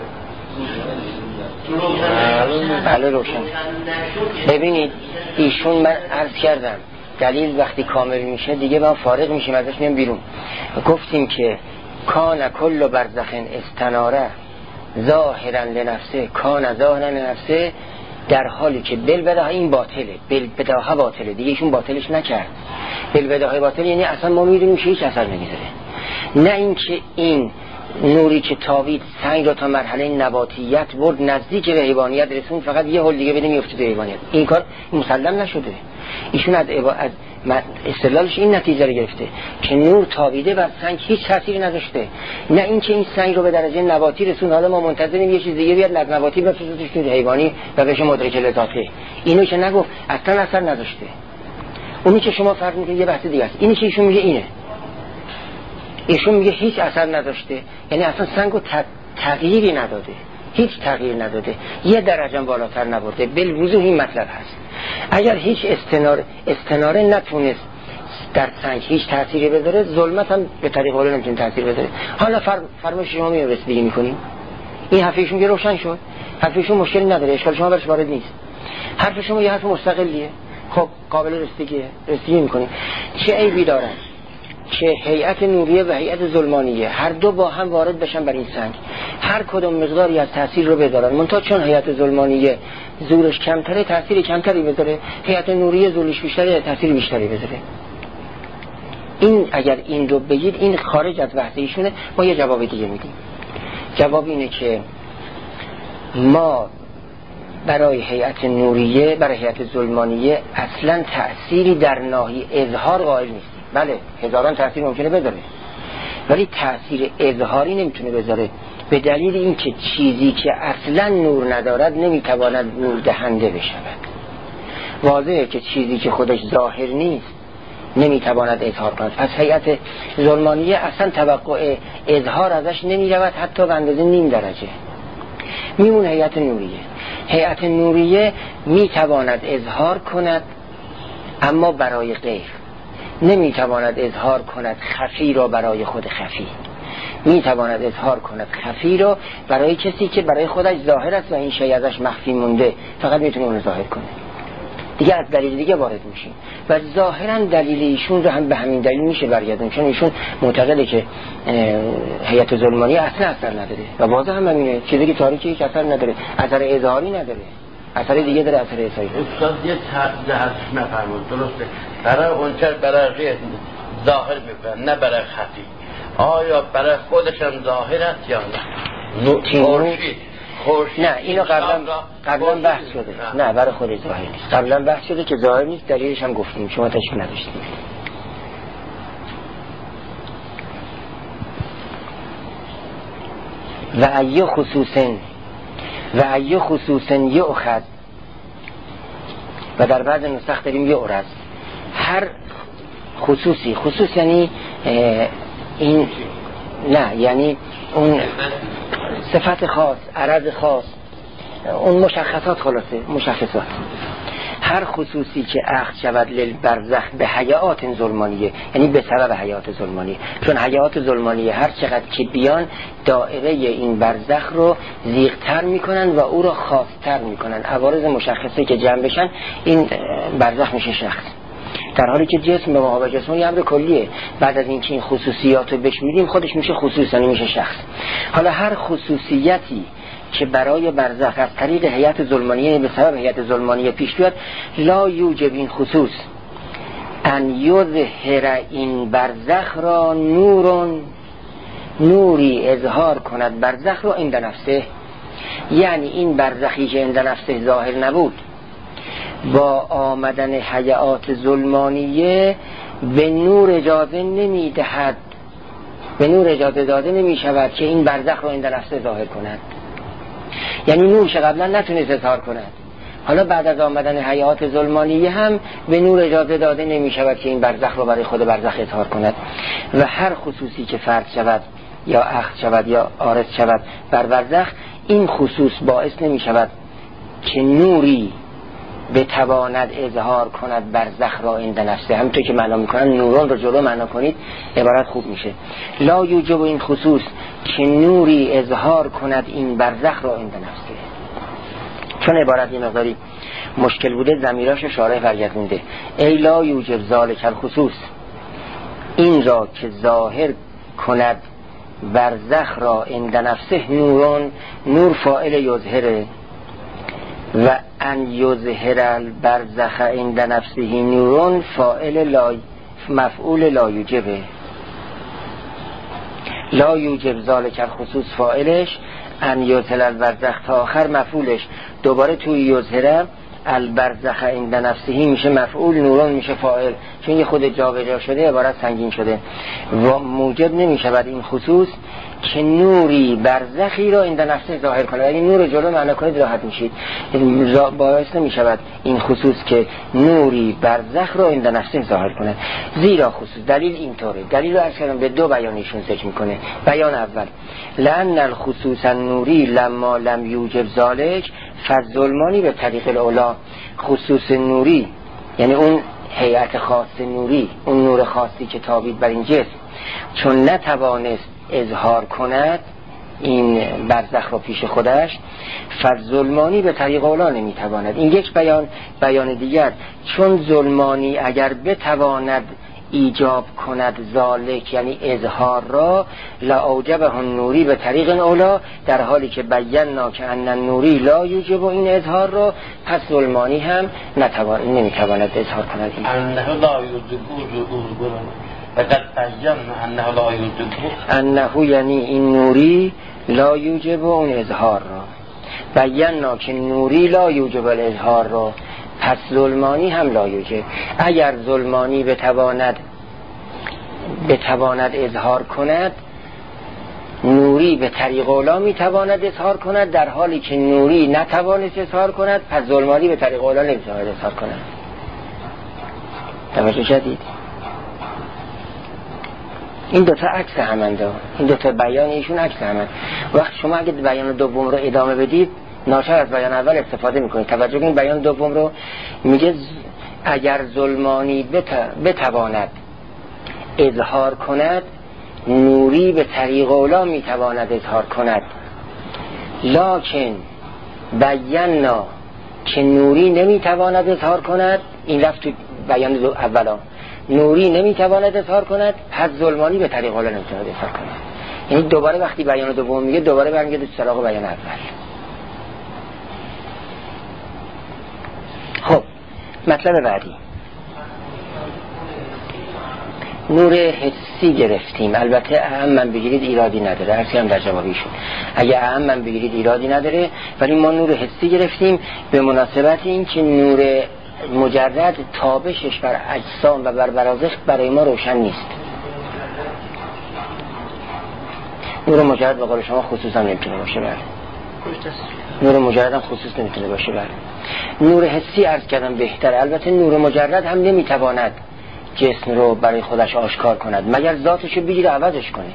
دلیل؟ بله روشن. ببینید ایشون من عرض کردم دلیل وقتی کامل میشه دیگه ما فارغ میشیم ازش، میام بیرون. گفتیم که کان کل برزخ استناره ظاهرا لنفسه، کان ظاهرا لنفسه، در حالی که بالبداهه این باطله، بالبداهه باطله دیگه. ایشون باطلش نکرد. بالبداهه باطله یعنی اصلا ما میدونیم هیچ اثر نمیذاره. نه اینکه این نوری که تابید سنگ را تا مرحله نباتیت برد نزدیک به حیوانیت رسون، فقط یه هول دیگه بده میفته به حیوانیت. این کار مسلم نشده. ایشون از استدلالش این نتیجه رو گرفته که نور تابیده بر سنگ هیچ تأثیری نداشته، نه اینکه این سنگ رو به درجه نباتی رسون. حالا ما منتظریم یه چیز دیگه بیاد نباتی بفرستش تو حیوانی و بشه مدرک لذاته. اینو که نگفت اصلا اثر نداشته. اونی که شما فرض میکنید یه بحث دیگه است. اینی که ایشون میگه اینه، ایشون میگه هیچ اثر نداشته، یعنی اصلا سنگو تغییری نداده، هیچ تغییر نداده، یه درجه بالاتر نبرده. بالوضوح این مطلب هست. اگر هیچ استناره نتونست در سنگ هیچ تأثیری بذاره، ظلمت هم به طریق اولا نمیتونه تأثیر بذاره. حالا فرمایش شما میاد رسیدگی میکنیم، این حرف ایشون که روشن شد، حرف ایشون مشکلی نداره، اشکال شما برش وارد نیست، حرف شما یه حرف مستقلیه، خب قابل رسیدگی میکنیم. چه عیبی داره که هیئت نوریه و هیئت ظلمانیه هر دو با هم وارد بشن بر این سنگ، هر کدوم مقداری از تاثیر رو بذارن، منتها چون هیئت ظلمانیه زورش کمتره تاثیر کمتری بذاره، هیئت نوریه زورش بیشتره تاثیر بیشتری بذاره. این اگر این رو بگید این خارج از بحث ایشونه. ما یه جواب دیگه میدیم. جواب اینه که ما برای هیئت نوریه، برای هیئت ظلمانیه اصلا تأثیری در ناحیه اظهار قائل نیستیم. بله هزاران تأثیر ممکنه بذاره، ولی تأثیر اظهاری نمیتونه بذاره، به دلیل اینکه چیزی که اصلا نور ندارد نمیتواند نور دهنده بشود. واضحه که چیزی که خودش ظاهر نیست نمیتواند اظهار کند. پس هیئت ظلمانیه اصلا توقع اظهار ازش نمیرود، حتی به اندازه نیم درجه. میمونه هیئت نوریه. هیئت نوریه میتواند اظهار کند اما برای غیر، نمیتواند اظهار کند خفی را برای خود خفی، میتواند اظهار کند خفی را برای کسی که برای خودش ظاهر است و این شیء ازش مخفی مونده، فقط میتونه اون ظاهر کنه. دیگه از دلیل دیگه وارد میشیم و ظاهرا دلیل ایشون رو هم به همین دلیل میشه برگردون، چون ایشون معتقده که هیئت ظلمانی اصلا اثر نداره و واضح هم همینه، چیزی که تاریکی که اثر نداره، اثر اظهاری نداره، اثر دیگه داره، اثر احسایی. استاد یه تحصیل نفرمود درسته، برای اونچه برای غیر ظاهر میکنن نه برای خفی، آیا برای خودشم ظاهر است یا نه؟ نه اینو قبلا بحث شده، نه برای خودش ظاهر نیست، قبلا بحث شده که ظاهر نیست، دلیلش هم گفتیم، شما تشکیل نداشتیم. و ای خصوصن یؤخذ، و در بعض نسخ داریم یعرض. هر خصوصی، خصوص یعنی این، نه یعنی اون صفت خاص، عرض خاص، اون مشخصات، خلاصه مشخصات. هر خصوصی که اخذ شود للبرزخ به حیات ظلمانیه، یعنی به سبب حیات ظلمانیه، چون حیات ظلمانیه هر چقدر که بیان دائره این برزخ رو زیغ‌تر میکنن و او رو خاص‌تر میکنن، عوارض مشخصه که جمع بشن این برزخ میشه شخص، در حالی که جسم به مقابل جسم یه امر کلیه. بعد از اینکه این خصوصیات رو بهش میدیم خودش میشه خصوص، یعنی میشه شخص. حالا هر خصوصیتی که برای برزخ از طریق هیئت ظلمانیه به سبب هیئت ظلمانیه پیش بیاد، لا یوجب این خصوص ان یظهر این برزخ را نوری اظهار کند برزخ را عند نفسه، یعنی این برزخی که عند نفسه ظاهر نبود با آمدن حیات ظلمانیه به نور اجازه نمیدهد، به نور اجازه داده نمی شود که این برزخ رو عند نفسه ظاهر کند، یعنی نورش قبلا نتونست اظهار کند، حالا بعد از آمدن حیات ظلمانیه هم به نور اجازه داده نمی شود که این برزخ رو برای خود برزخ اظهار کند. و هر خصوصی که فرد شود یا اخذ شود یا عارض شود بر برزخ، این خصوص باعث نمی شود که نوری بتواند اظهار کند برزخ را عند نفسه. همونطور که معنا میکنن نوران رو جلو معنا کنید عبارت خوب میشه. لا یوجب این خصوص که نوری اظهار کند این برزخ را عند نفسه. چون عبارت این مقداری مشکل بوده ضمیراش شارح برگردونده. ای لا یوجب ذالک الخصوص، این را که ظاهر کند برزخ را عند نفسه نورون، نور فاعل یظهره، و ان یظهر البرزخ عند نفسه نورون فاعل مفعول لا یوجبه. لا یوجب ذالک الخصوص فاعلش، ان یظهر البرزخ تا آخر مفعولش، دوباره توی یظهر البرزخ عند نفسه میشه مفعول، نورون میشه فاعل، چون یه خود جابجا شده عبارت سنگین شده و موجب نمیشود این خصوص که نوری برزخی را عند نفسه ظاهر کنه. اگه نور جلو معنا کنید راحت میشید، باعث نمیشود این خصوص که نوری برزخ را عند نفسه ظاهر کنه. زیرا خصوص دلیل اینطوره، دلیل رو اصلا به دو بیانشون ذکر میکنه. بیان اول، لأن الخصوص النوری لما لم یوجب ذالک فالظلمانی به طریق الاولا، خصوص نوری یعنی اون هیئت خاص نوری، اون نور خاصی که تابید بر این جسم، چون نتوانست اظهار کند این برزخ رو پیش خودش، فظلمانی به طریق اولا نمیتواند. این یک بیان دیگر، چون ظلمانی اگر بتواند ایجاب کند ذالک یعنی اظهار را، لاوجبه النوری به طریق اولا، در حالی که بینا که ان النوری لا یوجب این اظهار را، پس ظلمانی هم نمیتواند اظهار کند. انه لا یوجب فقط بیان انه لا یوجب، انه یعنی این نوری لا یوجب اون اظهار را، بینا که نوری لا یوجب الاظهار را، پس ظلمانی هم لا یوجب. اگر ظلمانی بتواند اظهار کند، نوری به طریق اولا میتواند اظهار کند، در حالی که نوری نتوانست اظهار کند، پس ظلمانی به طریق اولا نمیتواند اظهار کند. توجه کردید؟ این دوتا عکس همند، این دوتا بیان ایشون عکس همند. وقت شما اگه بیان دوم رو ادامه بدید ناچار از بیان اول استفاده میکنید. توجه کنید، بیان دوم رو میگه اگر ظلمانی بتواند اظهار کند، نوری به طریق اولا میتواند اظهار کند، لکن بینا که نوری نمیتواند اظهار کند. این رفت تو بیان اولا، نوری نمیتواند اظهار کند، پس ظلمانی به طریق اولا نمیتواند اظهار کند. یعنی دوباره وقتی بیان دوم میگه دوباره برمیگرده سراغ بیان اول. خب مطلب بعدی نور حسی گرفتیم. البته اهم من بگیرید ایرادی نداره، هرچی هم در جوابیشون اگه اهم من بگیرید ایرادی نداره، ولی ما نور حسی گرفتیم به مناسبت این که نور مجرد تابشش بر اجسام و بر برازخ برای ما روشن نیست. نور مجرد به قول شما خصوصا نمیتونه باشه. بله نور مجرد هم خصوص نمیتونه باشه. بله نور حسی عرض کردم بهتره. البته نور مجرد هم نمیتواند جسم رو برای خودش آشکار کند مگر ذاتشو بگیره عوضش کنه.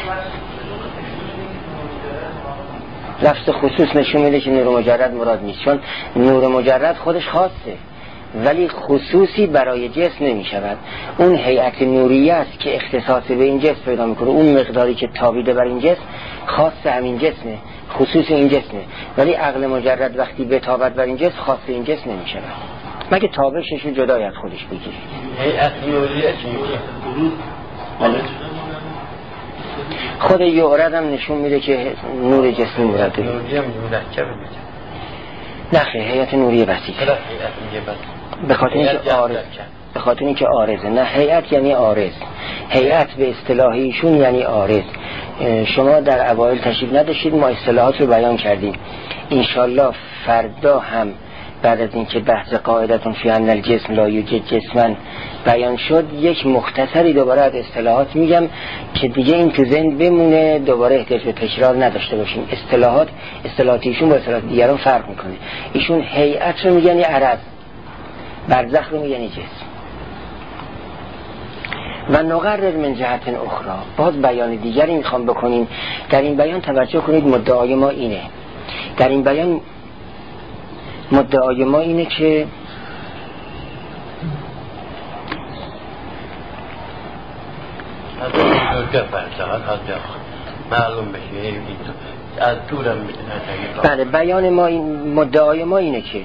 لفظ خصوص نشون میده که نور مجرد مراد نیست، چون نور مجرد خودش خاصه ولی خصوصی برای جسم نمی شود. اون هیئت نوریه است که اختصاص به این جسم پیدا میکنه، اون مقداری که تابیده بر این جسم خاص همین جسمه، خصوص این جسمه، ولی عقل مجرد وقتی بتابد بر این جسم خاص این جسم نمی شود مگه تابشش رو جدای از خودش بگیره. هیئت نوریه چی میگه؟ خود یعرض هم نشون میده که نور جسمی مراد داره. نوریه مرکب میگه. نه هیئت نوریه وسیع. به خاطر اینکه عارضه. نه هیئت یعنی عارض. هیئت به اصطلاحیشون یعنی عارض. شما در اوایل تشریف نداشتید، ما اصطلاحات رو بیان کردیم. انشالله فردا هم بعد از اینکه بحث قاعدتون فی ان الجسم لا یوجد جسما بیان شد، یک مختصری دوباره از اصطلاحات میگم که دیگه این تو ذهن بمونه، دوباره احتیاج به تکرار نداشته باشیم. اصطلاحات ایشون با اصطلاحات دیگران فرق میکنه. ایشون هیئت رو میگن یعنی عرض، برزخ رو میگن جسم. و نقرر من جهت اخرى، باز بیان دیگری میخوام بکنیم. در این بیان توجه کنید، مدعای ما اینه، در این بیان مدعای ما اینه که معلوم بشه از دورم میتونه. بله بیان ما مدعای ما اینه که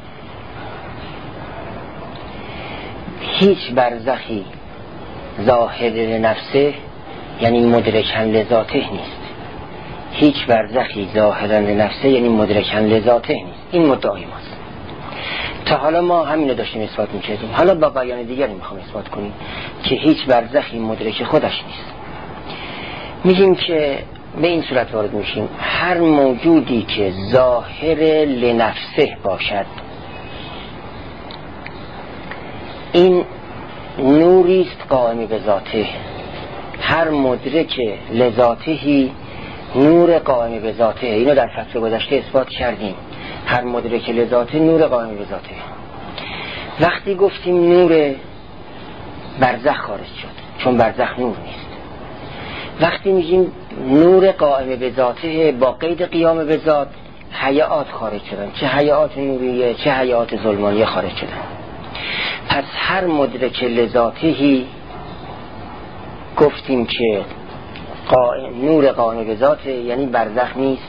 هیچ برزخی ظاهر لنفسه یعنی مدرکن لذاته نیست. هیچ برزخی ظاهرا لنفسه یعنی مدرکن لذاته نیست. این مدعای ماست. تا حالا ما همین رو داشتیم اثبات میکردیم، حالا با بیان دیگری میخوام اثبات کنیم که هیچ برزخی مدرک خودش نیست. میگیم که به این صورت وارد میشیم هر موجودی که ظاهر لنفسه باشد این نوریست قائم به ذاته. هر مدرک لذاتهی نور قائم به ذاته. اینو در فصل گذشته اثبات کردیم. هر مدرک لذاته نور قائم به ذاته. وقتی گفتیم نور برزخ خارج شد چون برزخ نور نیست. وقتی میگیم نور قائم به ذاته با قید قیام به ذات، هیئات خارج شدن، چه هیئات نوریه چه هیئات ظلمانیه خارج شدن. پس هر مدرک لذاتهی گفتیم که نور قائم به ذات، یعنی برزخ نیست،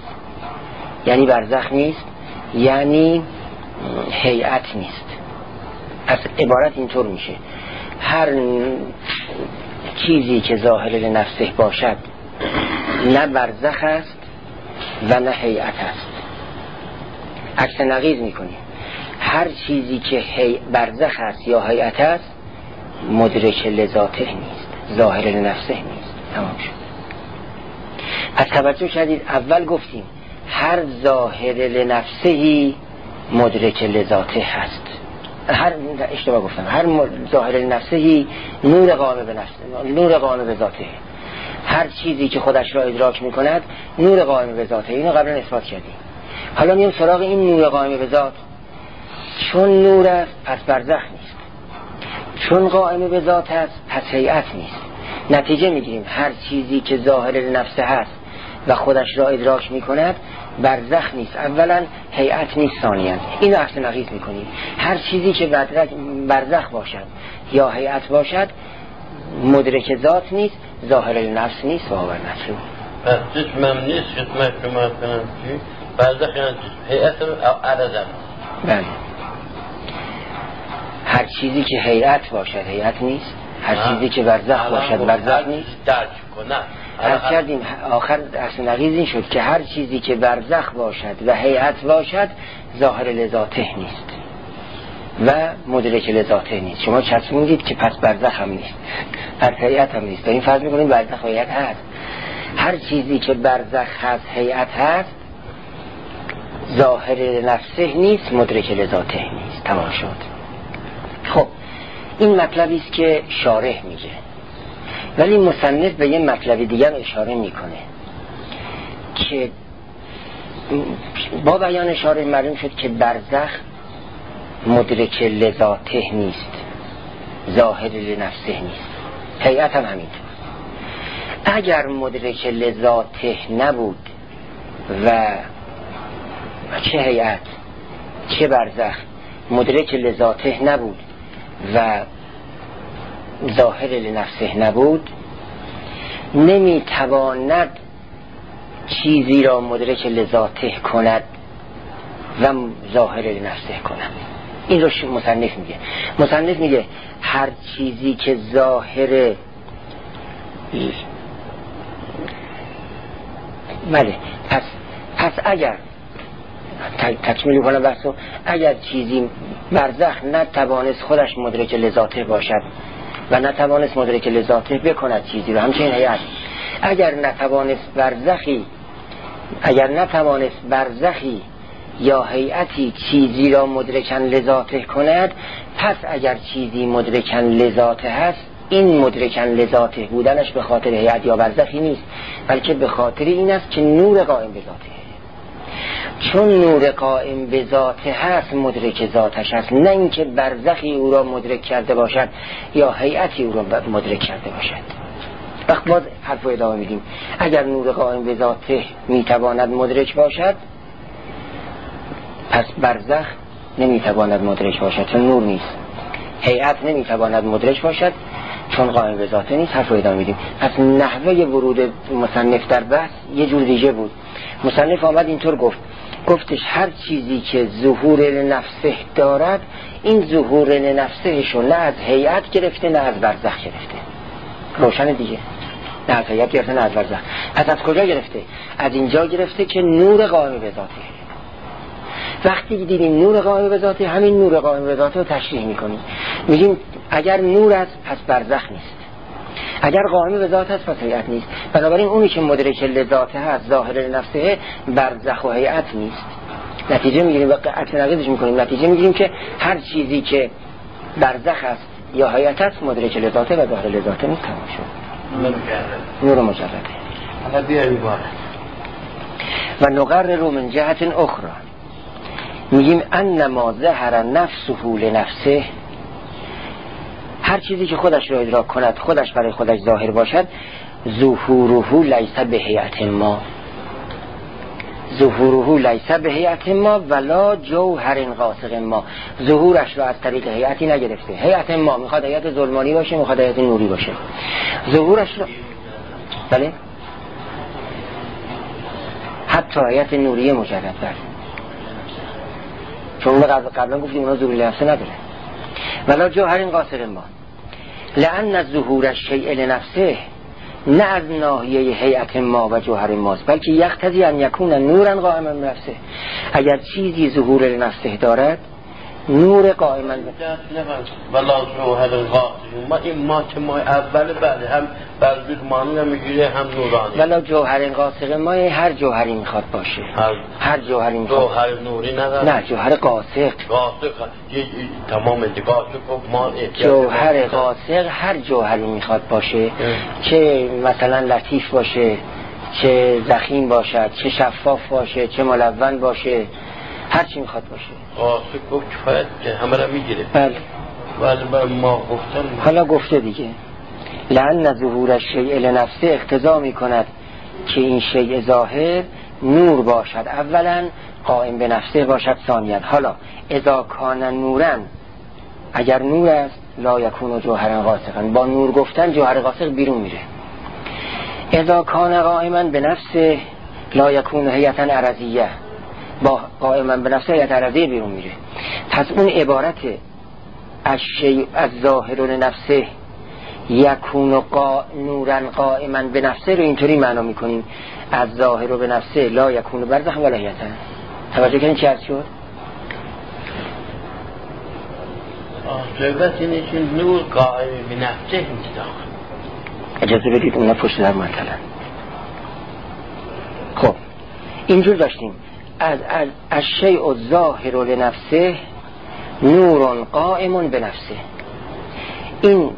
یعنی هیئت نیست. از عبارت اینطور میشه: هر چیزی که ظاهر لنفسه باشد نه برزخ است و نه هیئت است. عکس نقیض میکنیم: هر چیزی که برزخ است یا هیئت است مدرک لذاته نیست، ظاهر لنفسه نیست. تمام شد. پس توجه کردید اول گفتیم هر ظاهر لنفسهی مدرک لذاته هست. اشتباه گفتم، هر ظاهر لنفسهی نور قائم به نفسه، نور قائم به ذاته. هر چیزی که خودش را ادراک میکند نور قائم به ذاته. اینو قبلا اثبات کردیم. حالا میام سراغ این نور قائم به ذات. چون نور است پس برزخ نیست، چون قائم به ذات است پس هیئت نیست. نتیجه میگیریم هر چیزی که ظاهر لنفسه هست و خودش را ادراک میکند برزخ نیست اولا، هیئت نیست ثانیاً. اینو عکس نقیض میکنیم: هر چیزی که برزخ باشد یا هیئت باشد مدرک ذات نیست، ظاهر لنفس نیست و باور مطلوب. پس جسمم نیست، جسمش که ما کنم چی؟ برزخ یعنی هیئت او عددم. بله، هر چیزی که هیئت باشد هیئت نیست، هر چیزی که برزخ باشد برزخ نیست. درک کنم عرض کردیم آخر عکس نقیض این شد که هر چیزی که برزخ باشد و هیئت باشد ظاهر لذاته نیست و مدرک لذاته نیست. شما چسبوندید که پس برزخ هم نیست، پس هیئت هم نیست. این فرض میکنیم برزخ و هیئت هست. هر چیزی که برزخ هست هیئت هست ظاهر نفسه نیست، مدرک لذاته نیست. تمام شد. خب این مطلبی است که شارح میگه، ولی مصنف به یه مطلب دیگر اشاره میکنه که با بیان شارح معلوم شد که برزخ مدرک لذاته نیست، ظاهر لنفسه نیست، هیئت هم همینطور. اگر مدرک لذاته نبود و چه هیئت چه برزخ مدرک لذاته نبود و ظاهر لنفسه نبود، نمیتواند چیزی را مدرک لذاته کند و ظاهر لنفسه کند. این رو مصنف میگه هر چیزی که ظاهر بله، پس اگر تکمیل کنم بحثو، اگر چیزی برزخ نتوانست خودش مدرک لذاته باشد و نتوانست مدرک لذاته بکند چیزی رو، همچنین هیئت اگر نتوانست برزخی یا هیئتی چیزی را مدرکن لذاته کند، پس اگر چیزی مدرکن لذاته هست این مدرکن لذاته بودنش به خاطر هیئت یا برزخی نیست، بلکه به خاطر این است که نور قائم به ذاته. چون نور قائم به ذاته هست مدرک ذاتش هست، نه اینکه برزخی او را مدرک کرده باشد یا هیئتی او را مدرک کرده باشد. وقت باز حرف ادامه میدیم: اگر نور قائم به ذاته میتواند مدرک باشد پس برزخ نمیتواند مدرک باشد چون نور نیست، هیئت نمیتواند مدرک باشد چون قائم به ذاته نیست. حرف ادامه میدیم. پس نحوه ورود مصنف در بحث یه جور دیگه بود. مصنف آمد اینطور گفتش هر چیزی که ظهور لنفسه دارد، این ظهور لنفسهشو نه از هیئت گرفته نه از برزخ گرفته. روشن دیگه، نه از هیئت گرفته نه از برزخ. پس از کجا گرفته؟ از اینجا گرفته که نور قائم به ذاته. وقتی دیدیم نور قائم به ذاته، همین نور قائم به ذاته رو تشریح میکنیم، میگیم اگر نور است پس برزخ نیست، اگر قائم به ذات است پس هیئت نیست. بنابراین اونی که مدرک لذاته هست ظاهر نفسه برزخ و هیئت نیست. نتیجه میگیریم و عکس نقیضش میکنیم، نتیجه میگیریم که هر چیزی که برزخ است یا هیئت است مدرک لذاته و ظاهر لذاته نیست. تمام شد. نور مجرده. حالا بیاریم بار و نقرر من جهت اخرى، میگیم انما ظهر نفسه لنفسه، هر چیزی که خودش را ادراک کند خودش برای خودش ظاهر باشد، ظهوره لیس به هیئت ما، ظهوره لیس به هیئت ما ولا جوهر قاصق ما، ظهورش رو از طریق هیئتی نگرفته. هیئت ما میخواد هیئت ظلمانی باشه، میخواد هیئت نوری باشه. ظهورش رو بله حتی هیئت نوری مجرد بر، چون قبلا گفتیم اونا ظهور لنفسه نداره. ولا جوهر قاصق ما لأن ظهور الشیء لنفسه نه از ناحیه هیئت ما و جوهر ماست، بلکه یقتضی ان یکون نورا قائما بنفسه. اگر چیزی ظهور لنفسه دارد نور قائما ولا جوهر قاصق ما، این ما که ما اول بله هم برزمانی هم میگیره هم نورانی. ولا جوهر قاصق ما هر جوهری میخواد باشه، هر جوهری میخواد. جوهر نوری نداره، نه جوهر قاصق. قاصق تمام قاصق ما جوهر قاصق هر جوهری میخواد باشه، چه مثلا لطیف باشه، چه ضخیم باشد، چه شفاف باشه، چه ملون باشه، هر چی میخواد باشه. قاصق گفت کفایت همه را میگیره. بله ولی ما گفتن حالا گفته دیگه لأن ظهور الشیء لنفسه اقتضا میکند که این شیء ظاهر نور باشد اولا، قائم به نفسه باشد ثانیا. حالا اذا کان نورن، اگر نور است لا یکون جوهر قاصقا، با نور گفتن جوهر قاصق بیرون میره. اذا کان قائما به نفسه لا یکون هیئتا عرضیه، با قائما به نفسه هیئت عرضیه بیرون میره. پس اون عبارت الشیء الظاهر لنفسه یکون نورا قائما به نفسه رو اینطوری معنا میکنیم از ظاهر به نفسه لا یکون برزخ ولا هیئتا. توجه کنید چی هست شد؟ جوابت اینه که نور قائم به نفسه نیست. اجازه بدید اون پشت در منطلن. خب اینجور داشتیم از الشیء الظاهر لنفسه نور قائم به نفسه. این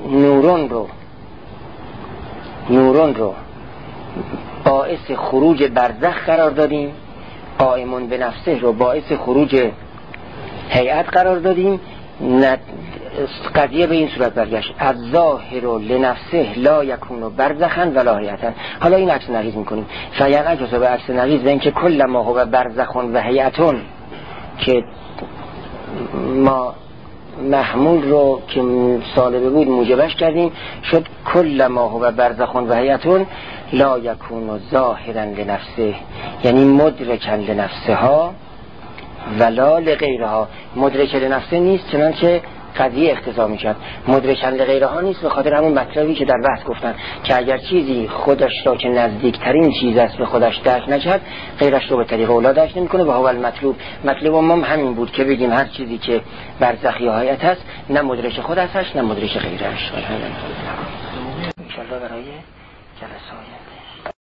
نورون رو باعث خروج برزخ قرار دادیم، قائم به نفسه رو باعث خروج هیئت قرار دادیم. قضیه به این صورت برگشت از ظاهر لنفسه لا یکون برزخا ولا هیئتا. حالا این عکس نقیض میکنیم فیقع جزء به عکس نقیض و اینکه کل ما هو برزخون و هیئتون که ما محمول رو که سالبه بود موجبش کردیم شد کل ما هو برزخون و هیئتون لا یکون ظاهرا لنفسه، یعنی مدرکا لنفسه ها ولا لغیرها. مدرک لنفسه نیست چنانچه قضیه اقتضا میکرد، مدرکن لغیرها نیست به خاطر همون مطلبی که در بحث گفتن که اگر چیزی خودش را که نزدیکترین چیز است به خودش درک نکرد غیرش رو به طریق اولا درک نمیکنه. و هو المطلوب، مطلب ما همین بود که بگیم هر چیزی که برزخ یا هیئت هست نه مدرک خود هستش نه مدرک غیرش. ان شاء الله برای جلسات